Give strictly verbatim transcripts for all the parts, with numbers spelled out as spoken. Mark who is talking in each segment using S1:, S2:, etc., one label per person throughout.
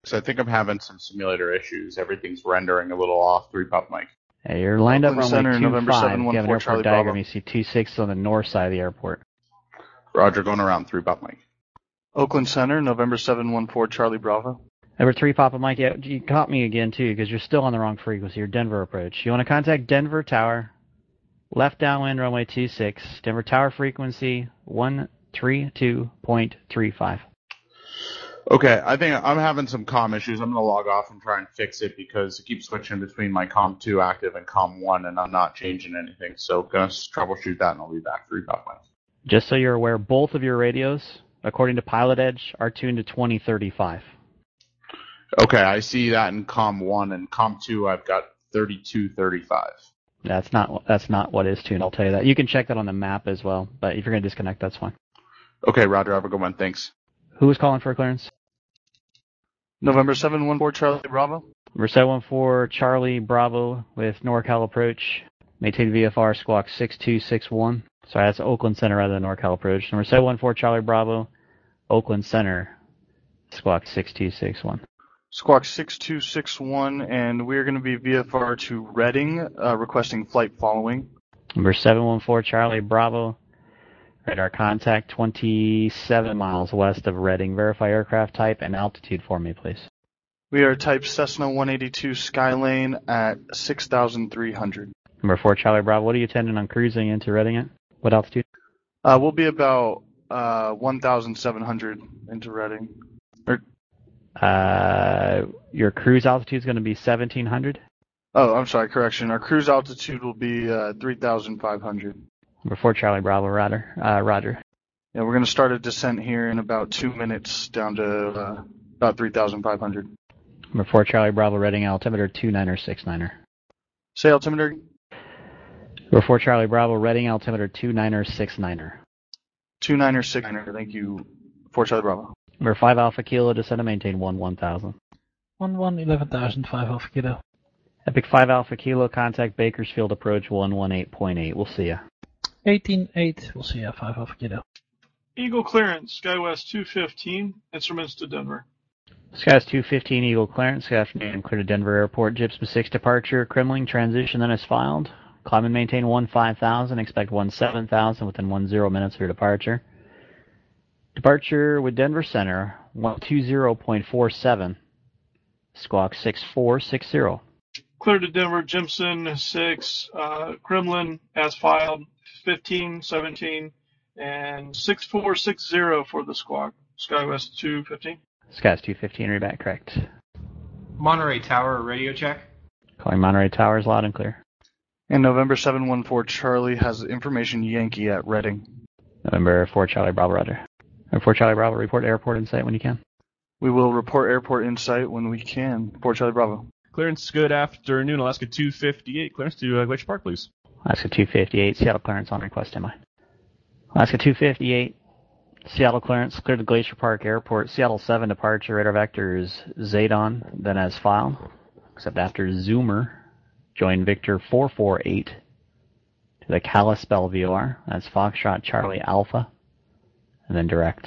S1: because I think I'm having some simulator issues. Everything's rendering a little off. Three Pop Mike.
S2: Hey, you're lined up
S3: Oakland
S2: runway
S3: Center,
S2: two
S3: November
S2: five.
S3: seven
S2: You
S3: one
S2: have an
S3: four,
S2: airport
S3: Charlie
S2: diagram.
S3: Bravo.
S2: You see two six on the north side of the airport.
S1: Roger, going around. Three Pop Mike.
S3: Oakland Center, November seven one four, Charlie Bravo.
S2: Number three, Papa Mike. Yeah, you caught me again, too, because you're still on the wrong frequency. Your Denver approach. You want to contact Denver Tower, left downwind, runway two six. Denver Tower frequency one three two point three five.
S1: Okay, I think I'm having some comm issues. I'm going to log off and try and fix it because it keeps switching between my COM two active and COM one, and I'm not changing anything. So going to troubleshoot that, and I'll be back. Three Pop Mike.
S2: Just so you're aware, both of your radios, according to Pilot Edge, are tuned to twenty thirty-five.
S1: Okay, I see that in COM one, and COM two I've got thirty-two thirty-five.
S2: That's not that's not what is tuned, I'll tell you that. You can check that on the map as well, but if you're going to disconnect, that's fine.
S1: Okay, Roger, have a good one. Thanks.
S2: Who was calling for clearance?
S3: November seven one four, Charlie Bravo.
S2: Number seven one four, Charlie Bravo with NorCal approach. Maintain V F R squawk six two six one. Sorry, that's Oakland Center rather than NorCal approach. Number seven one four, Charlie Bravo, Oakland Center, squawk six two six one.
S3: Squawk six two six one, and we're going to be V F R to Reading, uh, requesting flight following.
S2: Number seven one four, Charlie Bravo, radar contact twenty-seven miles west of Reading. Verify aircraft type and altitude for me, please.
S3: We are type Cessna one eighty-two Skylane at six thousand three hundred.
S2: Number four, Charlie Bravo, what are you intending on cruising into Reading at? What altitude?
S3: Uh, we'll be about uh, one thousand seven hundred into Reading. Or,
S2: Uh, your cruise altitude is going to be seventeen hundred.
S3: oh, I'm sorry, correction. Our cruise altitude will be uh, three thousand five hundred.
S2: Number four, Charlie Bravo, Roger. Uh, Roger.
S3: Yeah, we're going to start a descent here in about two minutes down to uh, about three thousand five hundred.
S2: Number four, Charlie Bravo, Reading, altimeter two niner six niner.
S3: Say altimeter.
S2: Number four, Charlie Bravo, Reading, altimeter two niner six niner.
S3: two niner six niner, thank you. four Charlie Bravo.
S2: Number five, Alpha Kilo, descend and maintain one one thousand.
S4: one one eleven thousand, five Alpha Kilo.
S2: Epic five Alpha Kilo, contact Bakersfield approach one one eight point eight. We'll see ya.
S4: eighteen eight, we'll see ya, five Alpha Kilo.
S5: Eagle clearance, SkyWest two fifteen, instruments to Denver.
S2: SkyWest two fifteen, Eagle clearance, good afternoon, clear to Denver Airport, J I P S M six departure, Kremling, transition then is filed. Climb and maintain one five thousand, expect one seven thousand within one zero minutes of your departure. Departure with Denver Center, one two zero point four seven, squawk six four six zero.
S5: Clear to Denver, Jimson six, uh, Kremlin as filed, fifteen seventeen, and six four six zero for the squawk. SkyWest two fifteen.
S2: SkyWest two fifteen, read back correct.
S6: Monterey Tower, radio check.
S2: Calling Monterey Towers, loud and clear.
S3: And November seven one four, Charlie has information Yankee at Reading.
S2: November four, Charlie Bravo, Roger. November four, Charlie Bravo, report airport in sight when you can.
S3: We will report airport in sight when we can. four Charlie Bravo.
S7: Clearance, good afternoon. Alaska two fifty-eight. Clearance to uh, Glacier Park, please.
S2: Alaska two fifty-eight, Seattle clearance on request, am I? Alaska two fifty-eight, Seattle clearance, clear to Glacier Park Airport. Seattle seven departure, radar vectors Zadon, then as filed, except after Zoomer, join Victor four four eight to the Kalispell V O R. That's Foxtrot Charlie Alpha, and then direct.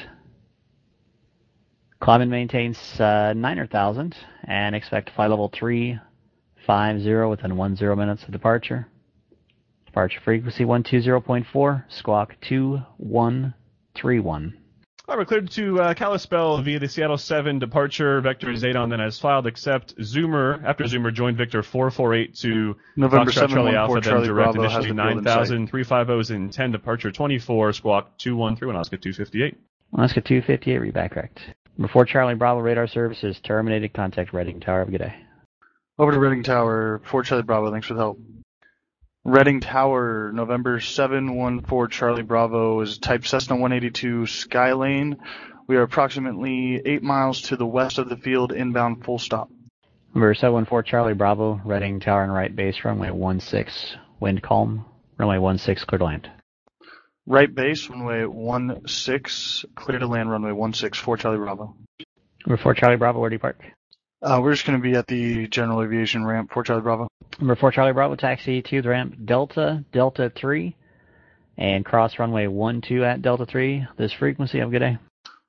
S2: Climb and maintains uh, nine thousand, and expect flight level three five zero within one zero minutes of departure. Departure frequency one two zero point four, squawk two one three one.
S7: All right, we're cleared to uh, Kalispell via the Seattle seven departure. Vector Zadon then as filed, except Zoomer, after Zoomer joined Victor four four eight to
S3: November
S7: Foxtrot Charlie Alpha, then
S3: Charlie
S7: direct
S3: Bravo
S7: initially nine thousand, three fifty is in ten, departure twenty-four, squawk two one three one, Alaska two fifty-eight.
S2: Alaska two fifty-eight, read back correct. Before Charlie Bravo, radar services terminated. Contact Reading Tower. Have a good day.
S3: Over to Reading Tower, four Charlie Bravo, thanks for the help. Reading Tower, November seven one four Charlie Bravo is type Cessna one eighty-two Skylane. We are approximately eight miles to the west of the field, inbound full stop.
S2: Number seven one four Charlie Bravo, Reading Tower and right base, runway one six, wind calm, runway one six, clear to land.
S3: Right base, runway one six, clear to land, runway one six, four Charlie Bravo.
S2: Number four Charlie Bravo, where do you park?
S3: Uh, we're just going to be at the general aviation ramp, four Charlie Bravo.
S2: Number four Charlie Bravo, taxi to the ramp Delta, Delta three, and cross runway one two at Delta three. This frequency, have a good day.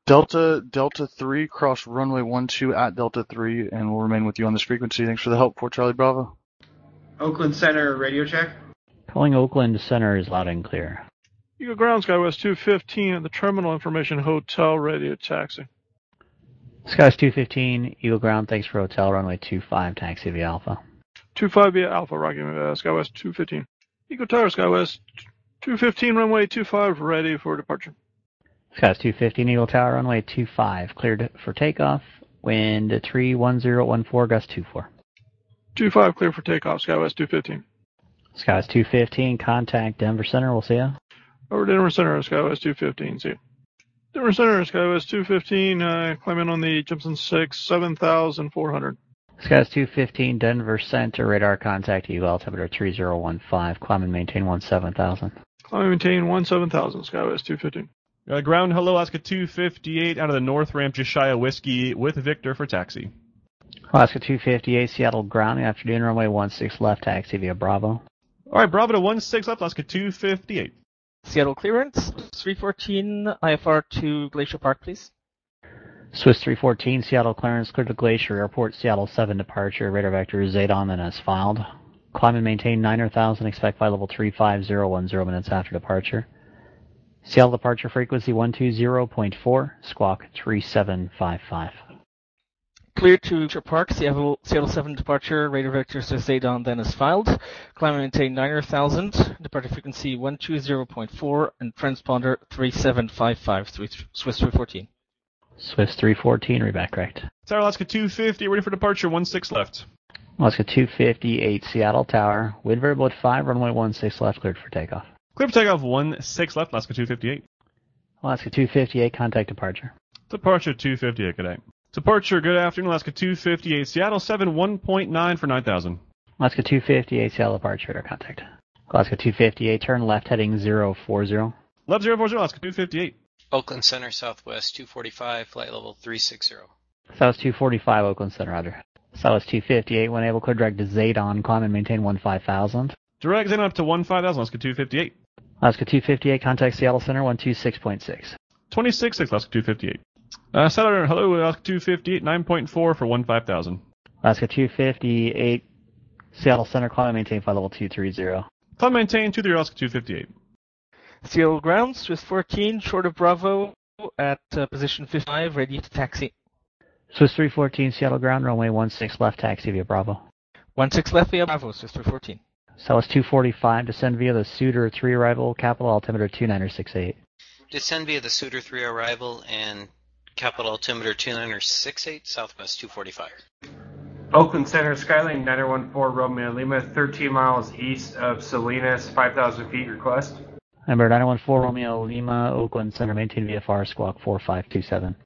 S3: Delta, Delta three, cross runway one two at Delta three, and we'll remain with you on this frequency. Thanks for the help, Fort Charlie Bravo.
S6: Oakland Center, radio check.
S2: Calling Oakland Center is loud and clear.
S5: Eagle Ground, SkyWest two fifteen at the Terminal Information Hotel, radio taxi.
S2: SkyWest two fifteen, Eagle Ground, thanks for hotel, runway two five, taxi via Alpha.
S5: two five via Alpha, Rocky, uh, SkyWest two fifteen. Eagle Tower, SkyWest two fifteen, runway two five, ready for departure.
S2: SkyWest two fifteen, Eagle Tower, runway two five, cleared for takeoff, wind three one zero one four, gust two four.
S5: two five, clear for takeoff, SkyWest two fifteen.
S2: SkyWest two fifteen, contact Denver Center, we'll see ya.
S5: Over Denver Center, SkyWest two fifteen, see you. Denver Center, SkyWest two fifteen, uh, climbing on the Jimson six, seven thousand four hundred.
S2: SkyWest two fifteen, Denver Center, radar contact, Eagle altimeter three zero one five, climb and maintain one seven thousand.
S5: Climb and maintain one seven thousand, SkyWest two fifteen.
S7: Uh, ground, hello, Alaska two fifty-eight out of the north ramp, just shy of Whiskey with Victor for taxi.
S2: Alaska two fifty-eight, Seattle ground, afternoon, runway one six left, taxi via Bravo.
S7: All right, Bravo to one six left, Alaska two fifty-eight.
S8: Seattle clearance, three fourteen, I F R to Glacier Park, please.
S2: Swiss three fourteen, Seattle clearance, clear to Glacier Airport, Seattle seven departure, radar vector Zadon, then as filed. Climb and maintain nine thousand, expect flight level three five zero one zero minutes after departure. Seattle departure frequency one two zero point four, squawk three seven five five.
S8: Clear to Glacier Park, Seattle, Seattle seven departure, radar vector Zadon, then as filed. Climb and maintain nine thousand, departure frequency one two zero point four, and transponder three seven five five, Swiss three fourteen.
S2: Swiss three fourteen, read back correct.
S7: Tower Alaska two fifty, ready for departure, one six left.
S2: Alaska two fifty-eight, Seattle Tower, wind variable at five, runway one six left, cleared for takeoff.
S7: Clear for takeoff, one six left, Alaska two fifty-eight.
S2: Alaska two fifty-eight, contact departure.
S7: Departure two fifty-eight, good day. Departure, good afternoon, Alaska two fifty-eight, Seattle seven, one point nine for nine thousand.
S2: Alaska two fifty-eight, Seattle departure, radar contact. Alaska two fifty-eight, turn left heading zero four zero.
S7: Left zero four zero, Alaska two fifty-eight.
S9: Oakland Center, Southwest two forty-five, flight level three sixty.
S2: Southwest two forty-five, Oakland Center, roger. Southwest two fifty-eight, when able, clear direct to Zadon, climb and maintain one five thousand.
S7: Direct Zadon up to one five thousand, Alaska two fifty-eight.
S2: Alaska two fifty-eight, contact Seattle Center, one two six point six.
S7: twenty-six six, Alaska two fifty-eight. Uh, Saturn, hello, Alaska two fifty-eight, nine point four for one five thousand.
S2: Alaska two fifty-eight, Seattle Center, climb and maintain flight level two three zero.
S7: Climb maintain two three zero, Alaska two fifty-eight.
S8: Seattle ground, Swiss fourteen, short of Bravo at uh, position fifty-five, ready to taxi.
S2: Swiss three fourteen, Seattle ground, runway one six left, taxi via Bravo.
S8: one six left via Bravo, Swiss three fourteen.
S2: Southwest two forty-five, descend via the Suitor three arrival, capital altimeter two nine six eight.
S9: Descend via the Suitor three arrival and capital altimeter two nine six eight, Southwest two forty-five.
S6: Oakland Center, Skylane nine one four, Romeo Lima, thirteen miles east of Salinas, five thousand feet request.
S2: Number nine one four, Romeo Lima, Oakland Center, maintain V F R, squawk four five two seven.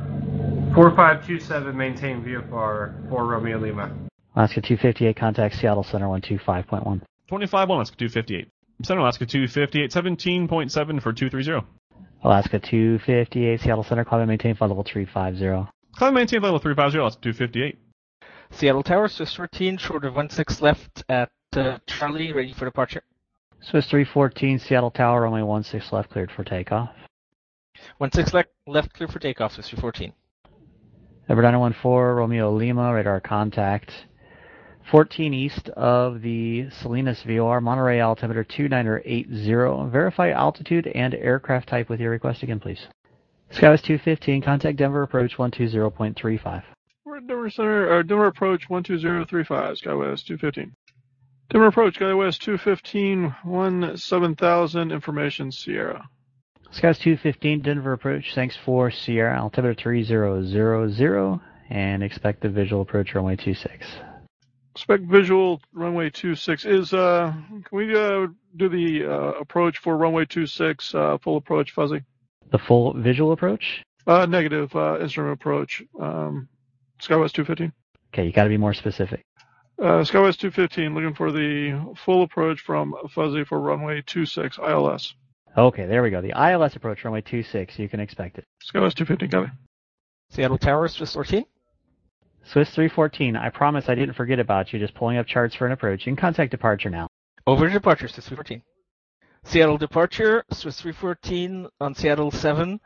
S6: four five two seven, maintain V F R for Romeo Lima.
S2: Alaska two fifty-eight, contact Seattle Center, one two five point one.
S7: twenty-five one, Alaska two fifty-eight. Center Alaska two fifty-eight, seventeen point seven for two three zero.
S2: Alaska two fifty-eight, Seattle Center, climb and maintain flight level three five zero.
S7: Climb and maintain flight level three five zero, Alaska two fifty-eight.
S8: Seattle Tower, Swiss fourteen, short of one six left at uh, Charlie, ready for departure.
S2: Swiss three fourteen, Seattle Tower, runway one six left, cleared for takeoff.
S8: one six left, left clear for takeoff, Swiss three fourteen.
S2: Number nine one four, Romeo Lima, radar contact. fourteen east of the Salinas V O R, Monterey altimeter two nine eight zero. Verify altitude and aircraft type with your request again, please. SkyWest two fifteen, contact Denver approach one two zero point three five.
S5: We're at Denver Center, or Denver approach one two zero three five, SkyWest two fifteen. Denver approach, SkyWest two fifteen, one seven thousand, information Sierra.
S2: SkyWest two fifteen, Denver approach, thanks for Sierra, altimeter three zero zero zero, and expect the visual approach runway two six.
S5: Expect visual runway two six. Is, uh, can we uh, do the uh, approach for runway two six, uh, full approach, fuzzy?
S2: The full visual approach?
S5: Uh, negative, uh, instrument approach, um, SkyWest two fifteen.
S2: Okay, you gotta be more specific.
S5: Uh, SkyWest two fifteen, looking for the full approach from fuzzy for runway two six, I L S.
S2: Okay, there we go. The I L S approach runway two six, you can expect it.
S5: SkyWest two fifteen, copy.
S8: Seattle Tower, Swiss fourteen.
S2: Swiss three fourteen, I promise I didn't forget about you, just pulling up charts for an approach. You can contact departure now.
S8: Over to departure, Swiss three fourteen. Seattle departure, Swiss three fourteen on Seattle seven.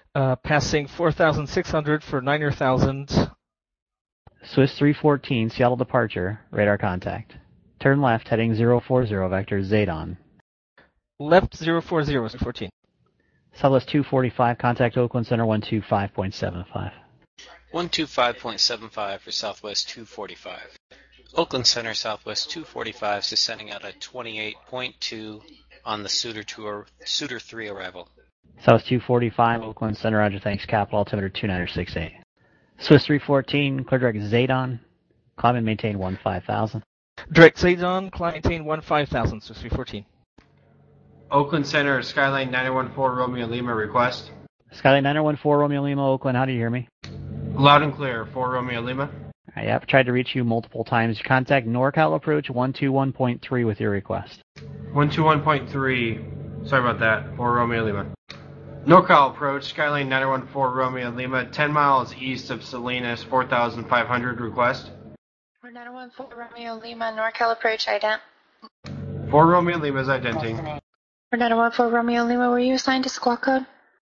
S8: Uh, passing four thousand six hundred for nine thousand.
S2: Swiss three fourteen, Seattle departure, radar contact. Turn left, heading zero four zero, vector Zadon.
S8: Left zero four zero, fourteen.
S2: Southwest two forty-five, contact Oakland Center one two five point seven five.
S9: one two five point seven five for Southwest two forty-five. Oakland Center Southwest two forty-five, descending out at twenty-eight point two on the Suitor two, Suitor three arrival.
S2: Southwest two forty-five, Oakland Center, roger, thanks, capital altimeter two nine six eight. Swiss three fourteen, clear direct Zadon, climb and maintain one five thousand.
S8: Direct Zadon, climb maintain one five thousand, Swiss three fourteen.
S6: Oakland Center, Skyline nine one four Romeo Lima request.
S2: Skyline nine one four, Romeo Lima, Oakland, how do you hear me?
S6: Loud and clear, four Romeo Lima.
S2: I have tried to reach you multiple times. Contact NorCal approach one two one point three with your request.
S6: one two one point three, sorry about that, four Romeo Lima. NorCal approach, Skyline nine one four Romeo Lima, ten miles east of Salinas, four thousand five hundred request.
S10: nine one four Romeo Lima, NorCal approach, ident.
S6: four Romeo Lima is identing.
S10: nine one four Romeo Lima, were you assigned to squawk code?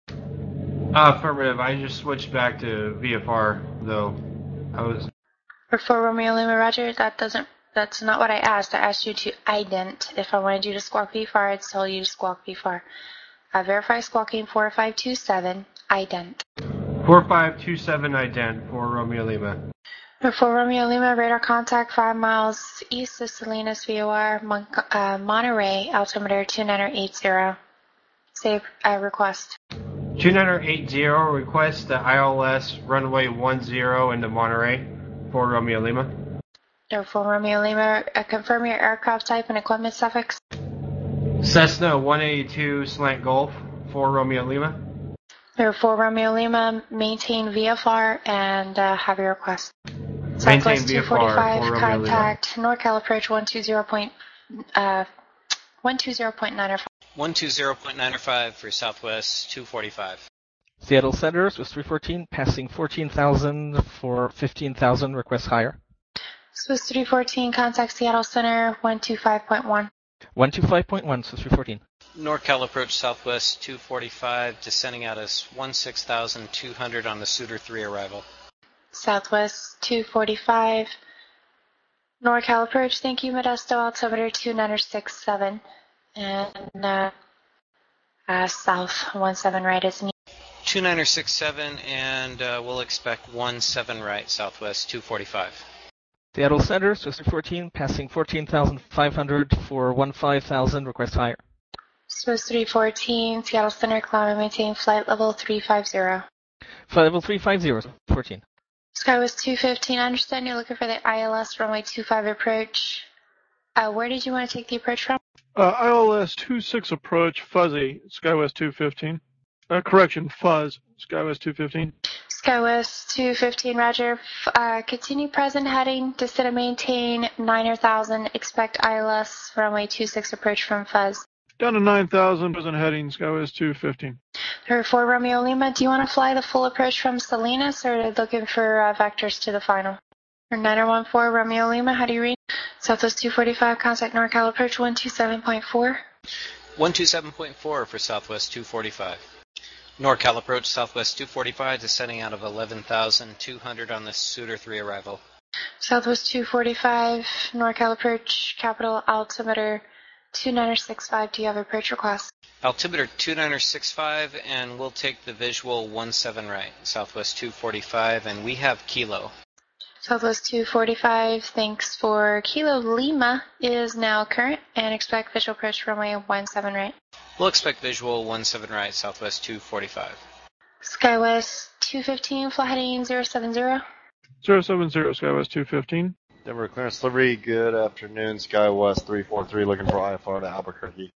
S6: Uh, affirmative, I just switched back to V F R, though. I was...
S10: For four Romeo Lima, roger, that doesn't, that's not what I asked. I asked you to ident. If I wanted you to squawk V F R, I'd tell you to squawk V F R. I verify squawking four five two seven, ident.
S6: four five two seven ident, four Romeo Lima.
S10: For Romeo Lima, radar contact five miles east of Salinas V O R, Mon- uh, Monterey, altimeter two nine eight zero. Save uh, request.
S6: two nine eight zero, request the I L S runway one zero into Monterey, four Romeo Lima.
S10: For Romeo Lima, uh, confirm your aircraft type and equipment suffix.
S6: Cessna one eighty-two slant Gulf, four Romeo Lima.
S10: For Romeo Lima, maintain V F R and uh, have your request.
S6: Maintain
S10: Southwest
S6: V F R,
S10: two forty-five,
S6: four Romeo Lima.
S10: contact NorCal approach one two zero point nine five.
S9: one two zero point nine five for Southwest two forty-five.
S8: Seattle Center, Swiss three fourteen, passing fourteen thousand for fifteen thousand, request higher.
S10: Swiss three fourteen, contact Seattle Center one two five point one.
S8: one two five point one, Swiss three fourteen.
S9: NorCal approach Southwest two forty-five, descending out as sixteen thousand two hundred on the Suitor three arrival.
S10: Southwest two forty-five. NorCal approach, thank you, Modesto, altimeter two nine six seven. And uh, uh, south one seven right is needed.
S9: two nine six seven, and uh, we'll expect one seven right, Southwest two forty-five.
S8: Seattle Center, Swiss three fourteen, passing fourteen thousand five hundred for fifteen thousand, request higher.
S10: Swiss three fourteen, Seattle Center, climb and maintain flight level three five zero.
S8: Flight level three five zero, fourteen.
S10: Skywest two fifteen, I understand you're looking for the I L S runway two five approach. Uh, where did you want to take the approach from?
S5: Uh, I L S two six approach, fuzzy, Skywest two fifteen. Uh, correction, fuzz, Skywest two fifteen.
S10: Skywest two fifteen, roger. Uh, continue present heading, descend and maintain nine thousand, expect I L S runway two six approach from fuzz.
S5: Down to nine thousand, present heading, Skywest two fifteen.
S10: For Romeo Lima, do you want to fly the full approach from Salinas, or are you looking for uh, vectors to the final? For nine one four Romeo Lima, how do you read? Southwest two forty-five, contact NorCal approach one two seven point four.
S9: one two seven point four for Southwest two forty-five. NorCal approach Southwest two forty-five, descending out of eleven thousand two hundred on the Suitor three arrival.
S10: Southwest two forty-five, NorCal approach, capital altimeter two nine six five. Do you have approach request?
S9: Altimeter two nine six five, and we'll take the visual one seven right, Southwest two forty-five, and we have Kilo.
S10: Southwest two forty-five, thanks for Kilo Lima is now current, and expect visual approach runway one seven right.
S9: We'll expect visual one seven right, Southwest two forty-five.
S10: Skywest two fifteen, fly heading zero seven zero.
S5: zero seven zero, Skywest two fifteen.
S11: Denver clearance delivery, good afternoon, SkyWest three four three, looking for I F R to Albuquerque.